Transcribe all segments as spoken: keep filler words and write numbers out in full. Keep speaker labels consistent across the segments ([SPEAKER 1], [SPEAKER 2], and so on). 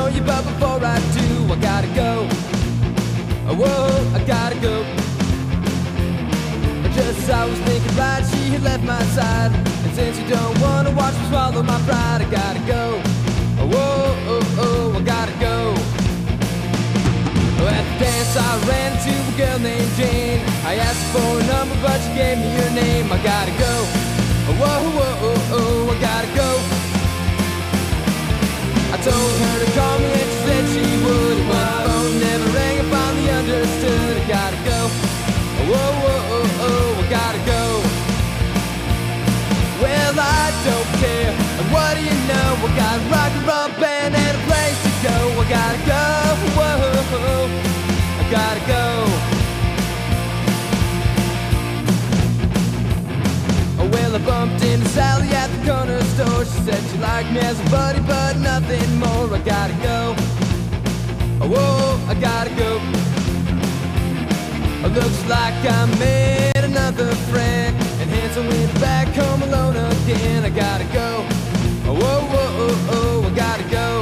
[SPEAKER 1] you, but before I do, I gotta go. Whoa, I gotta go. Just as I was thinking right, she had left my side. And since you don't wanna watch me swallow my pride, I gotta go. Whoa, oh, oh, I gotta go. At the dance I ran into a girl named Jane. I asked her for a number but she gave me her name. I gotta go. Whoa, whoa, oh, oh, I gotta go. I told her to call me and she said she would. But the phone never rang, I finally understood. I gotta go. Whoa, whoa, oh, oh, I gotta go. Well, I don't care. And what do you know? I got a rock and roll band and a place to go. I gotta go. Whoa, I gotta go. Well, I bumped into Sally at the corner store. She said she liked me as a buddy, but nothing more. I gotta go. Whoa, I gotta go. Looks like I made another friend, and hence I went back home alone again. I gotta go. Whoa, whoa, oh, oh, I gotta go.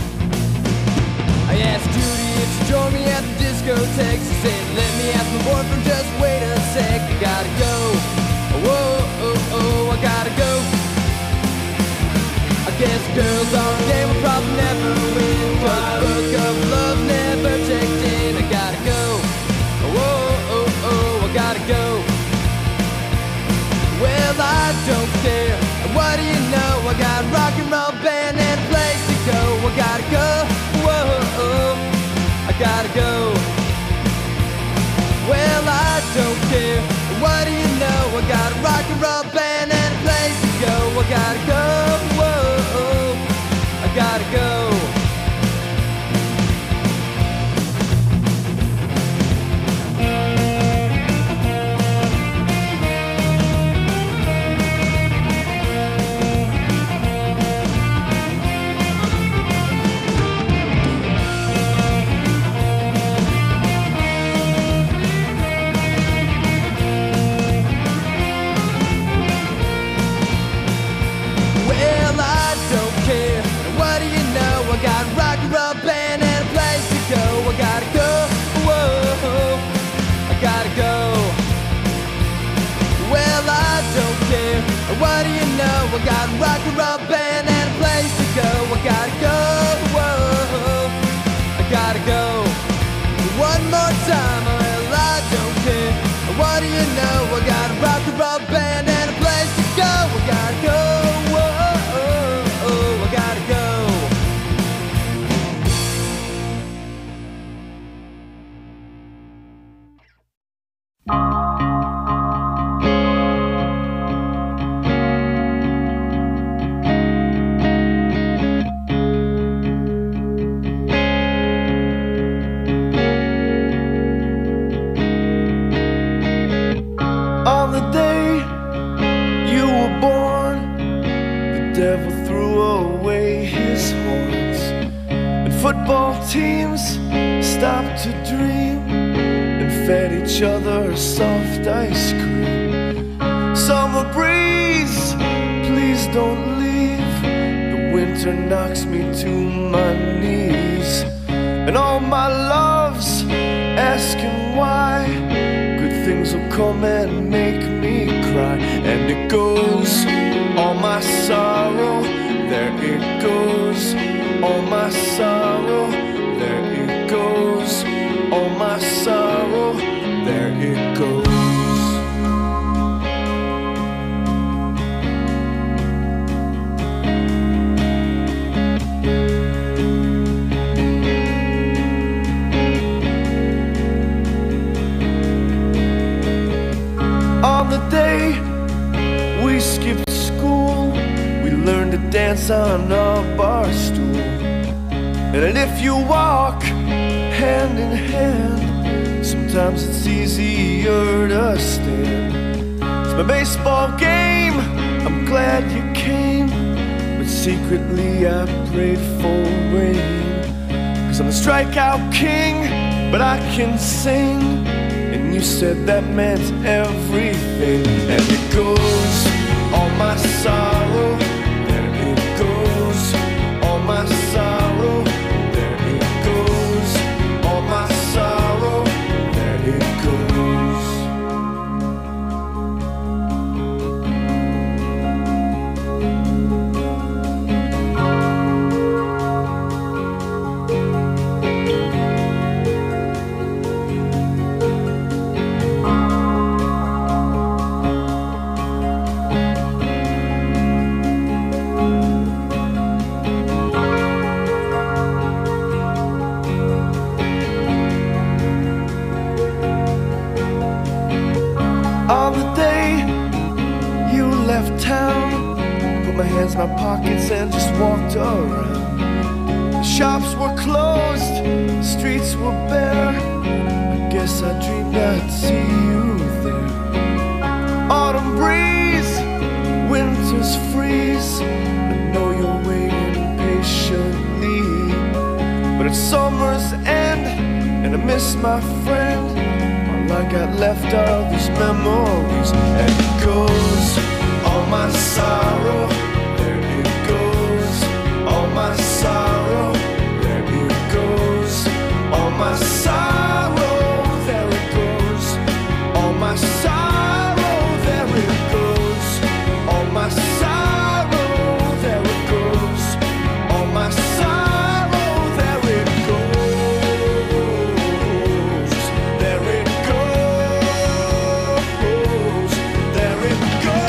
[SPEAKER 1] I asked Judy if she joined me at the discotheque. She said, let me ask my boyfriend, just wait a sec. I gotta go. Whoa, oh, oh, I gotta go. I guess girls on the game will probably never win, 'cause the book of love never checked in. I gotta go. Whoa, oh, oh, I gotta go. Well, I don't care. What do you know? I got a rock and roll band and a place to go. I gotta go. Whoa, oh, I gotta go. Well, I don't care. What do you know? I got a rock and roll band and a place to go. I gotta go. Whoa, oh, I gotta go. What do you know? I got a rock and roll band and a place to go. I gotta go. Whoa, I gotta go. One more time. Well, I don't care. What do you know? I got a rock and roll band and a place to go. I gotta go. Whoa, I gotta go.
[SPEAKER 2] Teams stopped to dream and fed each other soft ice cream. Summer breeze, please don't leave. The winter knocks me to my knees. And all my loves asking why. Good things will come and make me cry. And it goes, all my sorrow, there it goes. All my sorrow, there it goes. All my sorrow, there it goes. On the day we skipped school, we learned to dance on a bar stool. And if you walk hand in hand, sometimes it's easier to stand. It's my baseball game, I'm glad you came, but secretly I prayed for rain. 'Cause I'm the strikeout king, but I can sing. And you said that meant everything. And it goes, all my sorrow, there it goes. All my sorrow, there pockets and just walked around. The shops were closed, the streets were bare. I guess I dreamed I'd see you there. Autumn breeze, winter's freeze. I know you're waiting patiently, but it's summer's end and I miss my friend. All I got left are these memories. And it goes, all my sorrow, there it goes. All my sorrow, there it goes. All my sorrow, there it goes. All my sorrow, there it goes. All my sorrow, there it goes. All my sorrow, there it goes. There it goes. There it goes.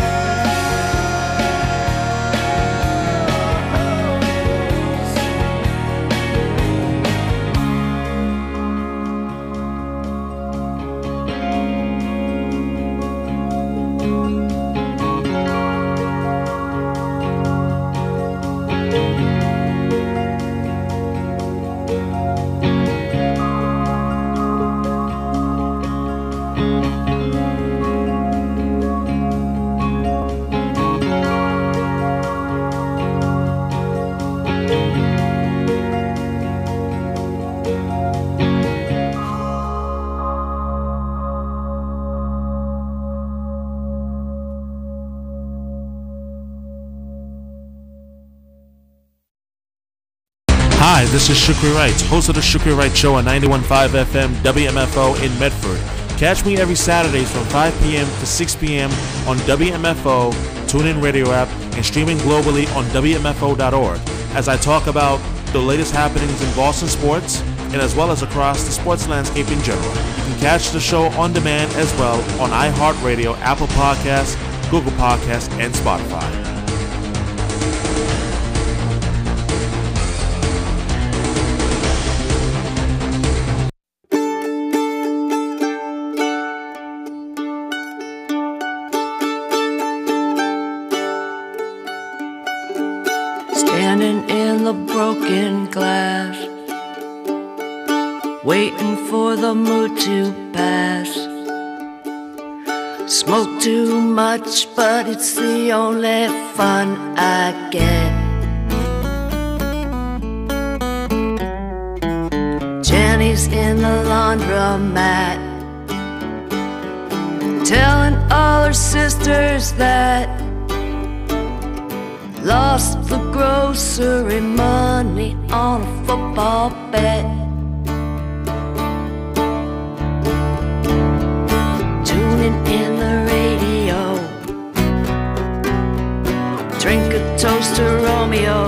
[SPEAKER 3] Hi, this is Shukri Wright, host of the Shukri Wright Show on ninety-one point five F M W M F O in Medford. Catch me every Saturdays from five p.m. to six p.m. on W M F O, TuneIn Radio app, and streaming globally on W M F O dot org as I talk about the latest happenings in Boston sports and as well as across the sports landscape in general. You can catch the show on demand as well on iHeartRadio, Apple Podcasts, Google Podcasts, and Spotify.
[SPEAKER 4] Standing in the broken glass, waiting for the mood to pass. Smoke too much, but it's the only fun I get. Jenny's in the laundromat, telling all her sisters that lost the grocery money on a football bet. Tuning in the radio, drink a toast to Romeo.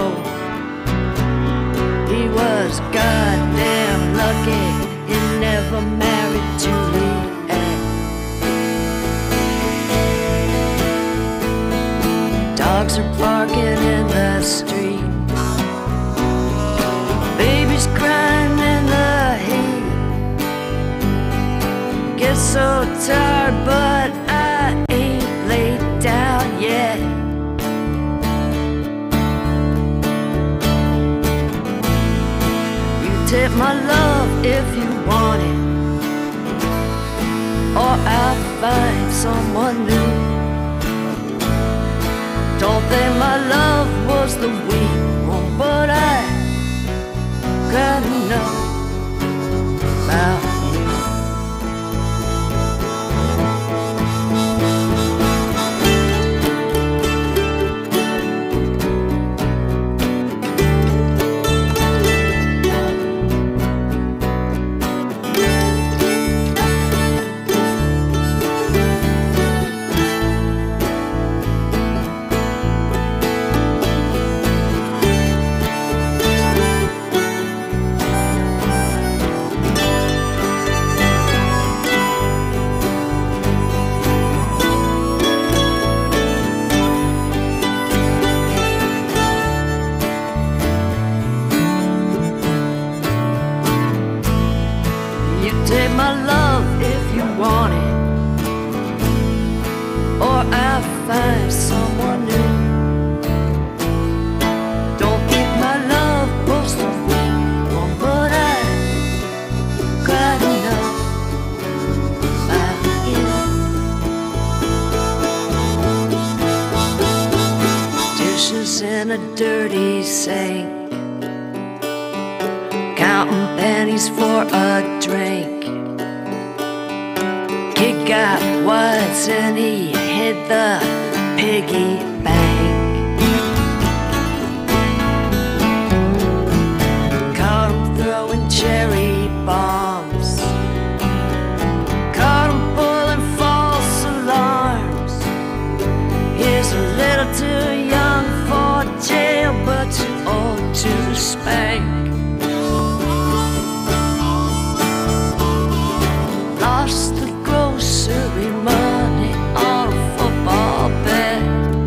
[SPEAKER 4] He was goddamn lucky he never married Juliet. Dogs are barking in the street, babies crying in the heat. Get so tired, but I ain't laid down yet. You take my love if you want it, or I'll find someone new. Don't think my love was the weak one, but I gotta know about you. dirty sink, counting pennies for a drink. Kid got wise and he hit the piggy bank. Caught him throwing cherry bombs, caught him pulling false alarms. He's a little too young for jail, but too old to spank. Lost the grocery money on a football bet.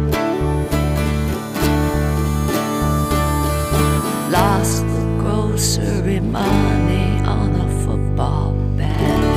[SPEAKER 4] Lost the grocery money on a football bet.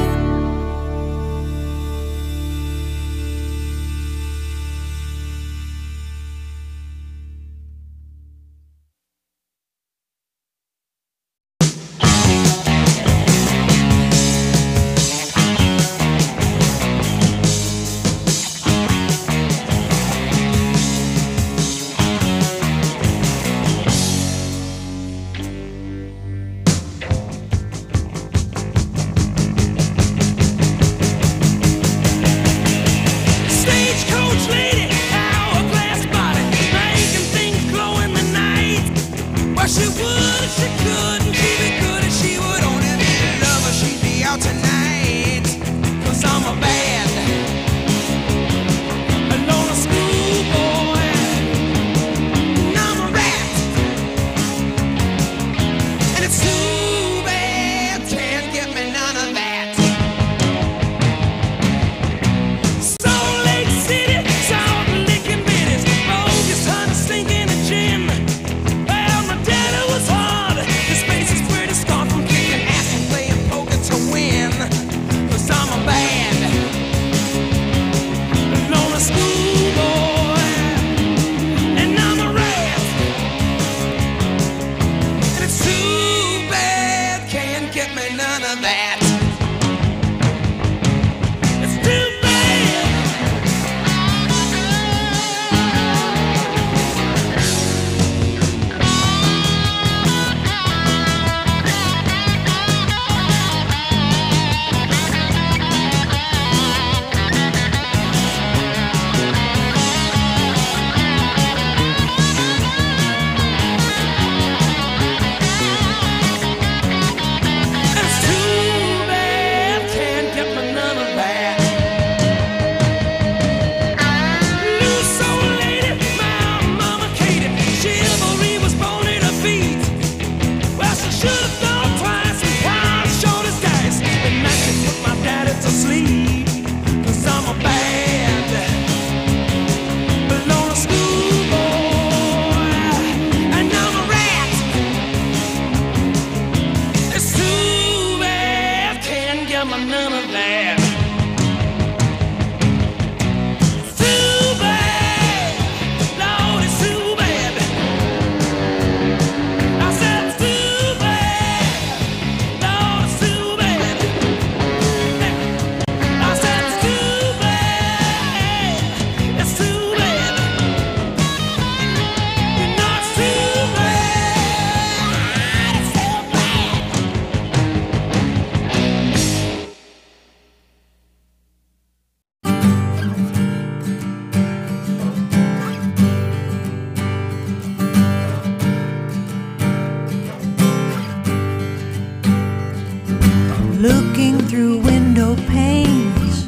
[SPEAKER 5] Looking through window panes,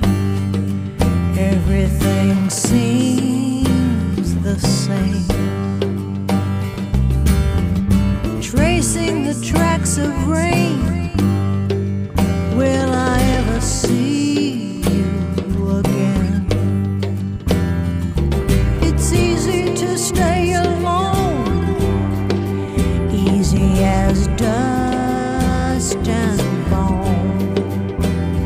[SPEAKER 5] everything seems the same. Tracing the tracks of rain, will I ever see you again? It's easy to stay alone, easy as dust and bone.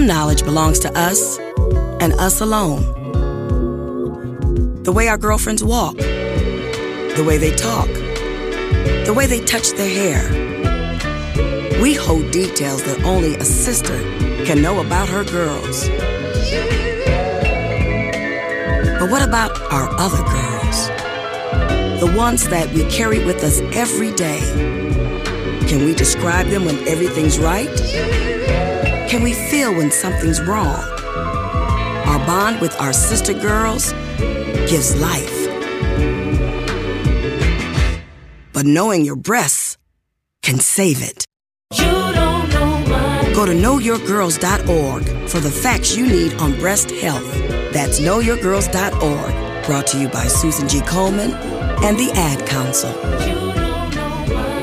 [SPEAKER 6] Some knowledge belongs to us and us alone. The way our girlfriends walk, the way they talk, the way they touch their hair. We hold details that only a sister can know about her girls. But what about our other girls? The ones that we carry with us every day. Can we describe them when everything's right? Can we feel when something's wrong? Our bond with our sister girls gives life. But knowing your breasts can save it.
[SPEAKER 4] You don't know my...
[SPEAKER 6] Go to know your girls dot org for the facts you need on breast health. That's know your girls dot org. Brought to you by Susan G. Komen and the Ad Council.
[SPEAKER 4] You don't know my...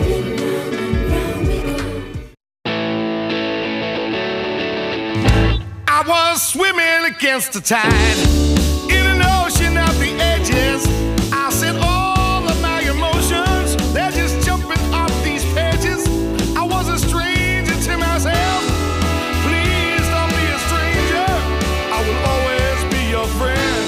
[SPEAKER 2] I was swimming against the tide in an ocean of the edges. I said all of my emotions, they're just jumping off these pages. I was a stranger to myself. Please don't be a stranger. I will always be your friend.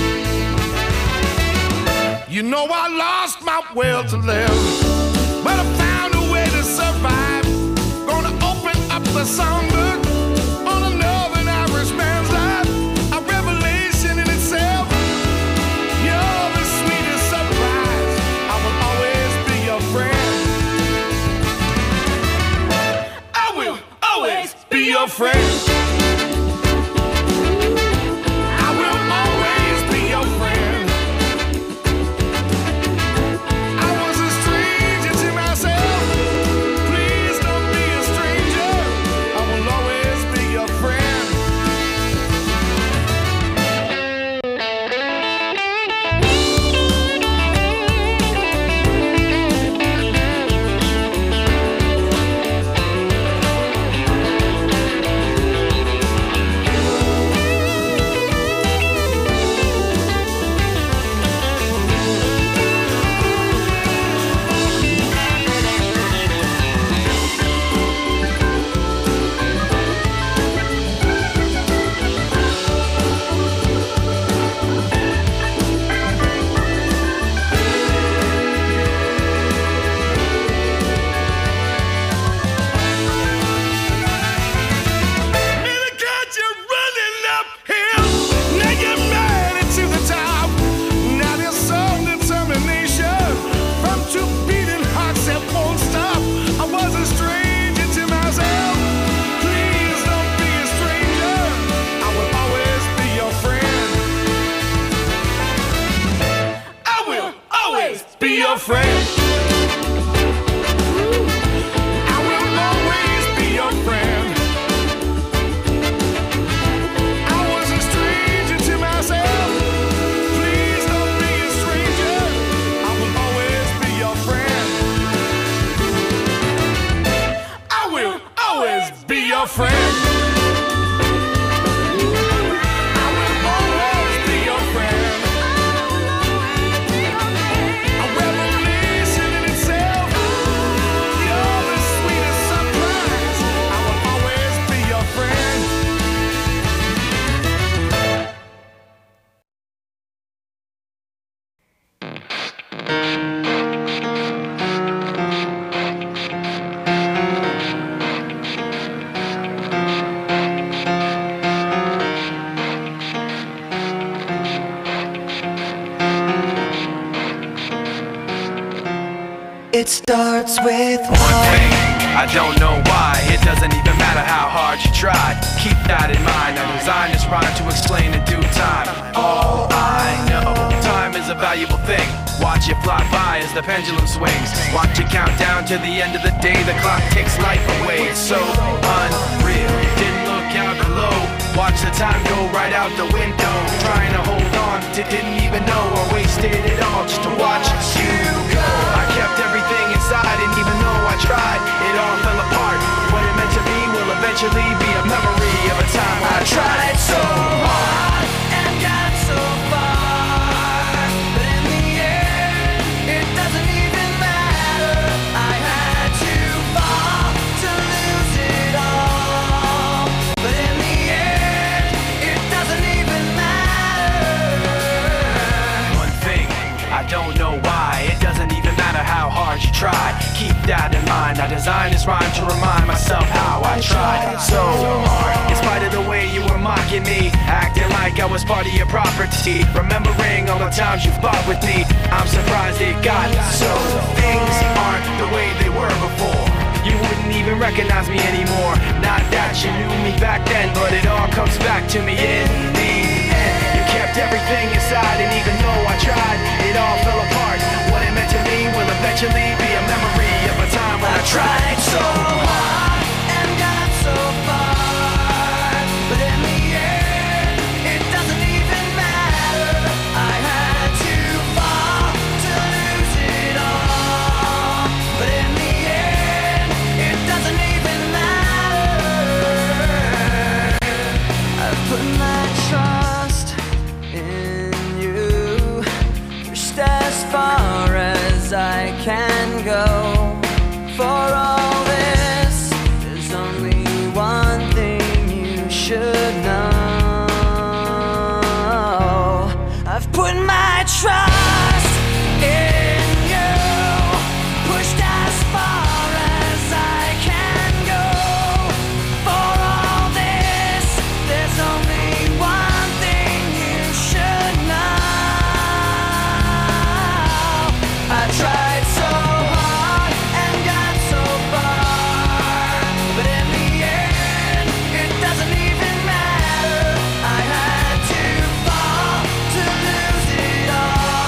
[SPEAKER 2] You know I lost my will to live, but I found a way to survive. Gonna open up the songbook on a northern Irishman's life. A revelation in itself. You're the sweetest surprise. I will always be your friend. I will always be your friend. I will always be your friend. I was a stranger to myself. Please don't be a stranger. I will always be your friend. Never got you running uphill. Now you're mad into the top. Now there's some determination from two beating hearts that won't stop. I was a stranger to myself. Please don't be a stranger. I will always be your friend. I will always be your friend. I will always be your friend. I was a stranger to myself. Please don't be a stranger. I will always be your friend. I will always be your friend. I will always be your friend. A revelation in itself. You're the sweetest surprise. I will always be your friend.
[SPEAKER 7] It starts with
[SPEAKER 8] One thing, I don't know why. It doesn't even matter how hard you try. Keep that in mind. I designed this rhyme to explain in due time. All I know, time is a valuable thing. Watch it fly by as the pendulum swings. Watch it count down to the end of the day. The clock takes life away. It's so unreal. Didn't look out below. Watch the time go right out the window. Trying to hold on to didn't even know or wasted it all just to watch you go. I kept everything inside, and even though I tried, it all fell apart. What it meant to be will eventually be a memory of a time I tried so hard and got so far. But in the end, it doesn't even matter. I had to fall to lose it all. But in tried. Keep that in mind. I designed this rhyme to remind myself how I tried so hard. In spite of the way you were mocking me, acting like I was part of your property, remembering all the times you fought with me, I'm surprised it got so. Things aren't the way they were before. You wouldn't even recognize me anymore. Not that you knew me back then, but it all comes back to me in the end. You kept everything inside, and even though I tried, it all fell apart. What it meant to me will eventually be a memory of a time when I tried so hard and got so far, but in the end, it doesn't even matter. I had to fall to lose it all, but in the end, it doesn't even matter. I've put my trust in you, pushed as far as I can go. For all this, there's only one thing you should know. I've put my trust in you, pushed as far as I can go. For all this, there's only one thing you should know. I tried so hard and got so far, but in the end, it doesn't even matter. I had to fall to lose it all.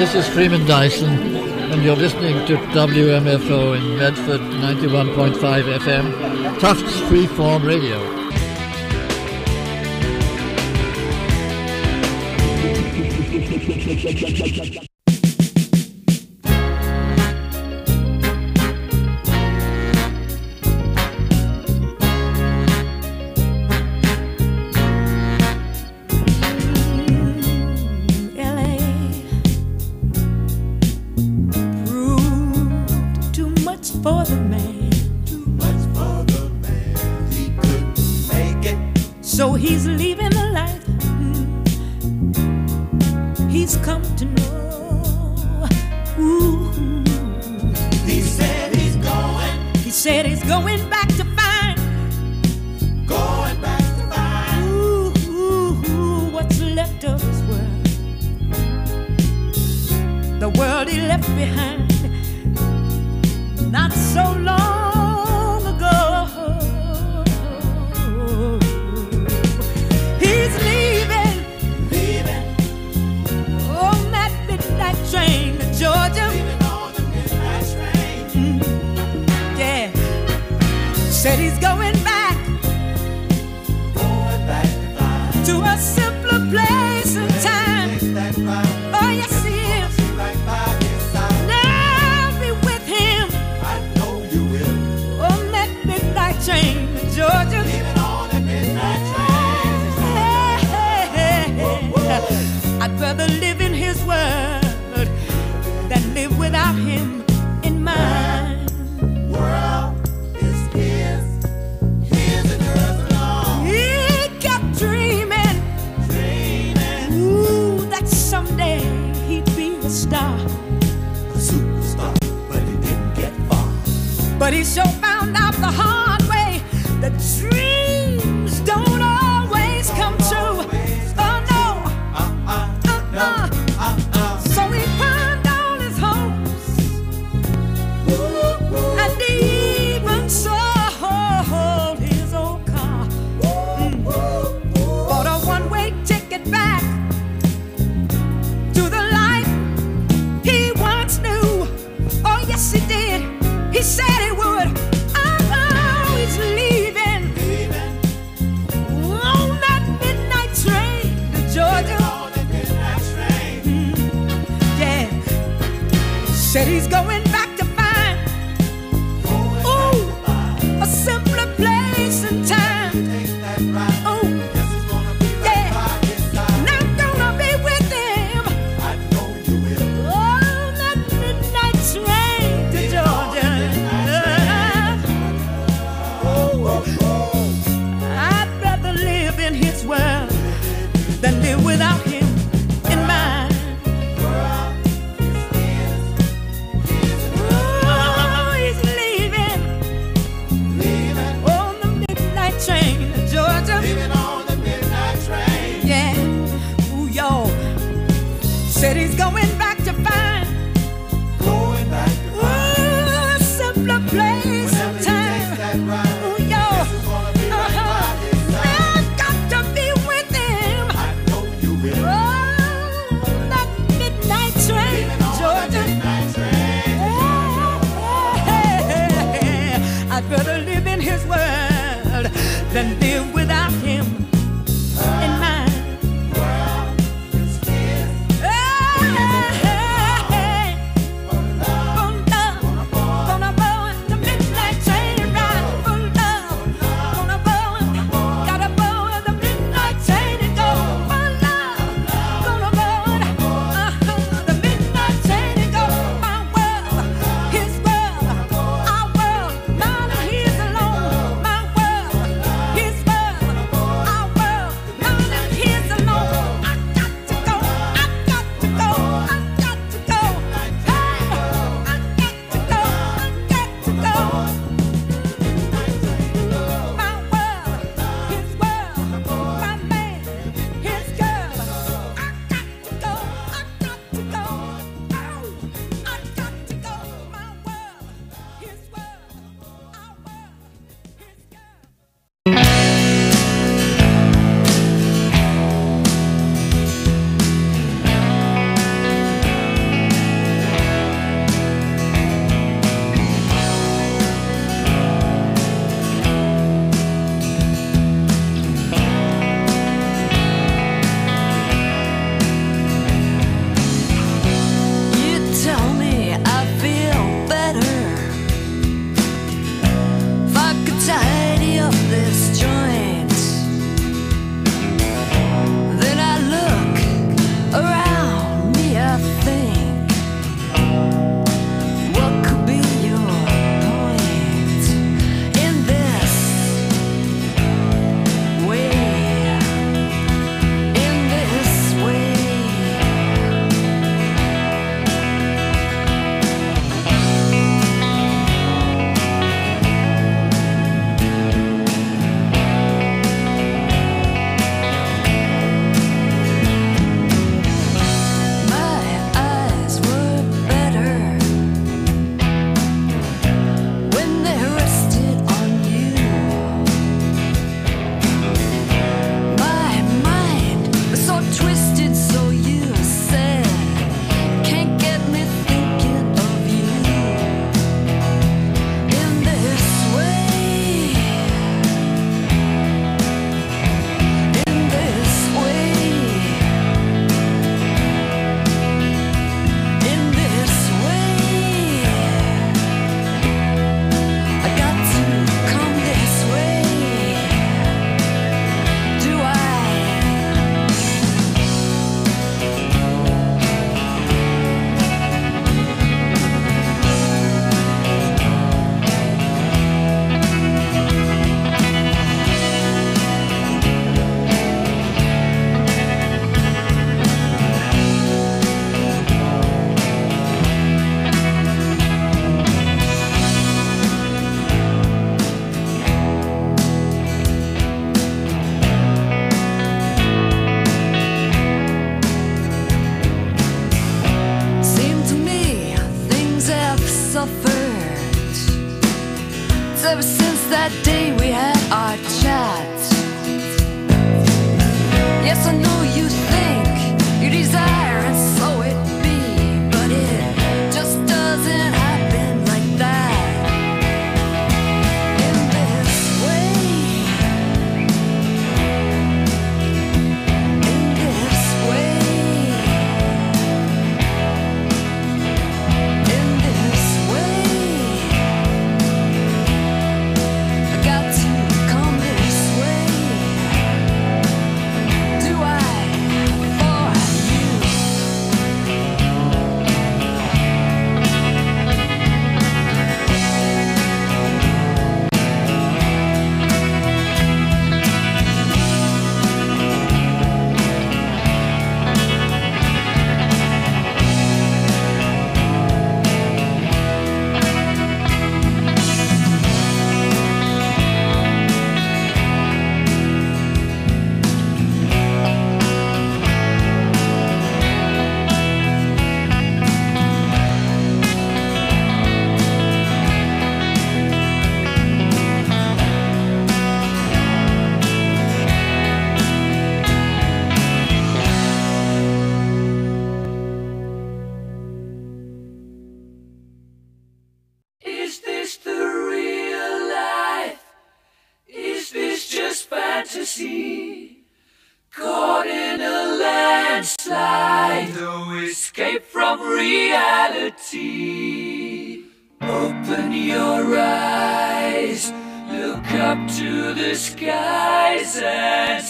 [SPEAKER 7] this is Freeman Dyson, and you're listening to W M F O in Medford, ninety-one point five F M, Tufts Freeform Radio.
[SPEAKER 9] For the man, too much for the man, he couldn't make it. So he's leaving the life he's come to know. Ooh. He said he's going. He said he's going back to find. Going back to find. Ooh, ooh, ooh, what's left of his world? The world he left behind. Not so long ago. He's leaving, leaving on that midnight train to Georgia. Leaving on the midnight train. Mm. Yeah. Said he's going back, going back to, to a simpler place and time. Oh yes, he is. Train to Georgia. Leaving on that midnight train. Hey, hey, hey. I'd rather live in his world than live without him in mine. World is his, his and yours alone. He kept dreaming, dreaming. Ooh, that someday he'd be a star, a superstar, but he didn't get far. But he sure found out the hard. The dreams don't always come true. Oh no, uh-uh, uh-uh. So he pawned all his hopes, and he even sold his old car. Mm. Bought a one-way ticket back to the life he once knew. Oh yes he did. He said he would. Said he's going back to find, ooh, a simpler place and time. Oh, yeah, and I'm gonna be with him. I know you will. On that midnight train to Georgia. I'd rather live in his world than live without him in mine. Said he's going back to find, going back to find, ooh, a simpler place and time. Right. Ooh, yo, uh-huh. I've got to be with him. I know you will. Oh, that midnight train, Georgia. Midnight train. Hey, hey, hey. I'd rather live in his world than live without him in mine.
[SPEAKER 4] day we had our chat. Yes, I know you think you desire, and so it be, but it just doesn't happen like that. In this way, in this way, in this way, I got to come this way. Do I for you?
[SPEAKER 10] Is this the real life? Is this just fantasy? Caught in a landslide, no escape from reality. Open your eyes, look up to the skies and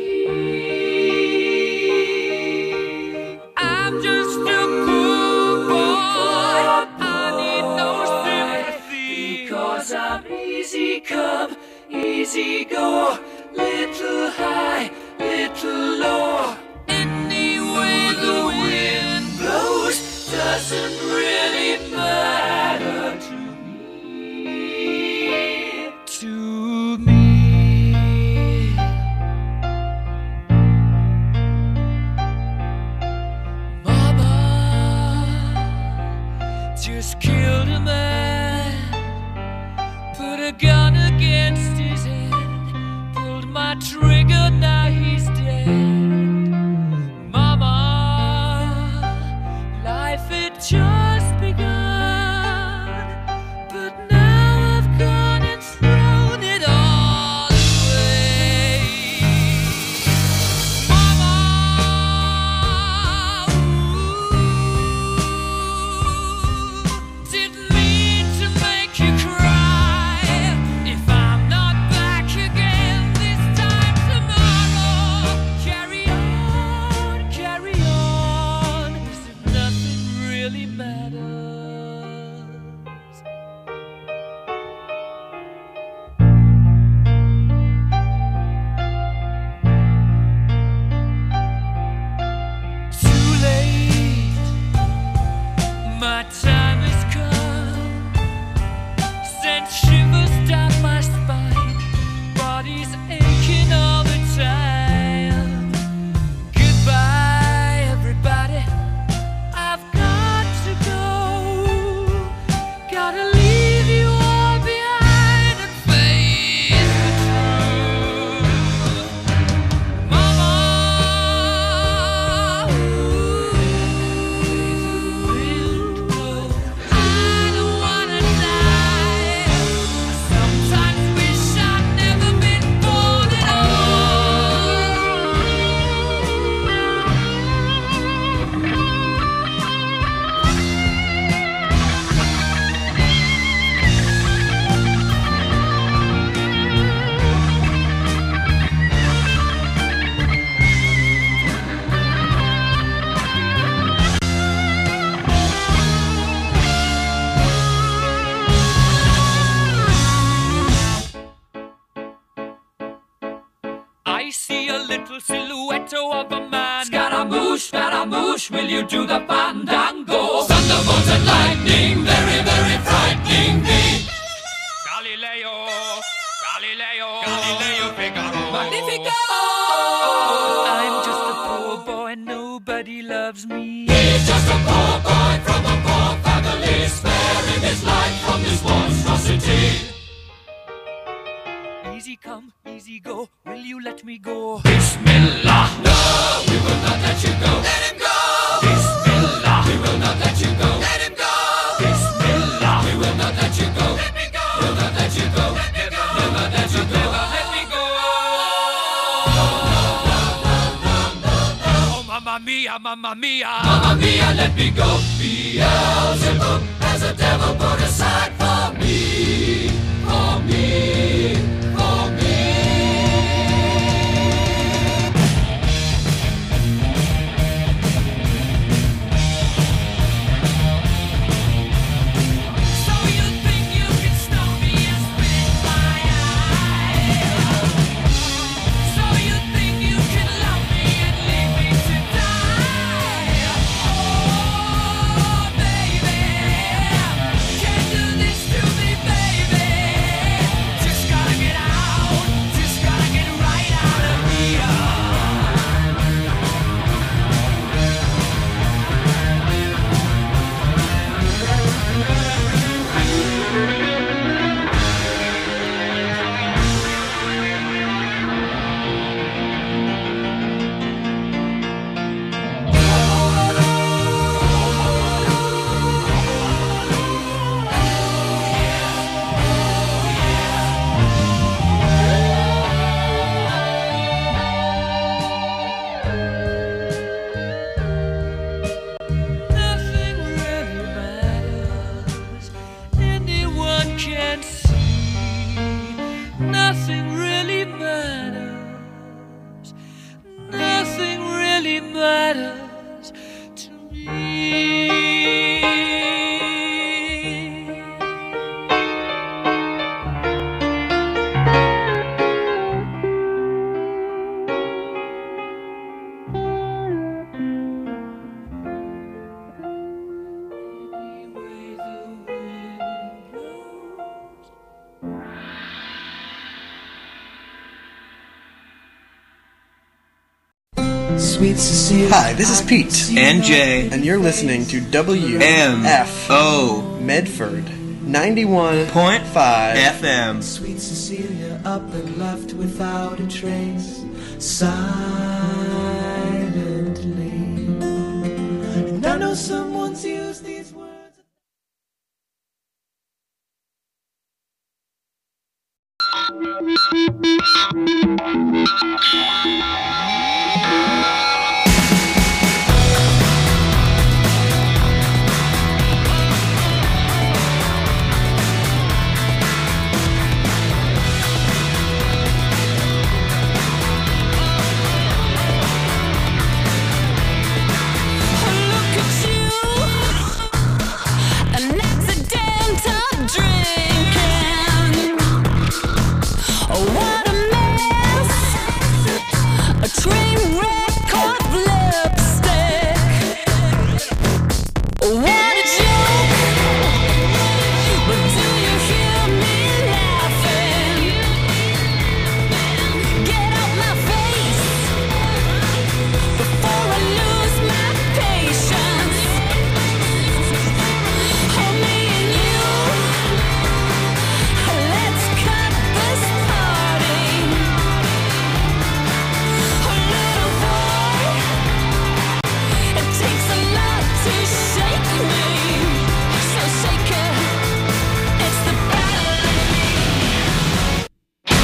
[SPEAKER 10] see. I'm just a poor boy, I need no sympathy, because I'm easy come, easy go, little high, little low. Any way the wind blows doesn't really matter to me, to me. Mama just killed a man, put a gun against his head, pulled my trigger, now he's dead. Mama, life had just begun, but now I've gone and thrown it all away. Mama, ooh, didn't mean to make you cry. If I'm not back again this time tomorrow, carry on, carry on, as if nothing really matters. Too late, my time has come, sent shivers down my spine, body's aching all the time. Goodbye, everybody, I've got to go, gotta leave you all behind and face the truth. Mama, ooh, I don't wanna die. I sometimes wish I'd never been born at I see a little silhouette of a man. Scaramouche, Scaramouche, will you do the fandango? Thunderbolt and lightning, very, very frightening me. Galileo, Galileo, Galileo Figaro. Magnifico! I'm just a poor boy, nobody loves me. He's just a poor boy from a poor family, sparing his life from this monstrosity. Easy come, easy go, will you let me go? Bismillah, no, we will not let you go. Let him go. Bismillah, we will not let you go. Let him go. Bismillah, we will not let you go. Let me go. We'll not let you go. Let me go. We'll not let you go. Let me go. Oh, mamma mia, mamma mia, mamma mia, let me go. Beelzebub has a devil put aside for me, for me, for me.
[SPEAKER 11] Sweet Cecilia.
[SPEAKER 12] Hi, this is Pete.
[SPEAKER 11] And Jay.
[SPEAKER 12] And you're listening to W
[SPEAKER 11] M
[SPEAKER 12] F
[SPEAKER 11] O
[SPEAKER 12] Medford ninety-one point five
[SPEAKER 11] F M.
[SPEAKER 2] Sweet Cecilia up and left without a trace, silently. And I know someone's used these words.
[SPEAKER 13] Thank you.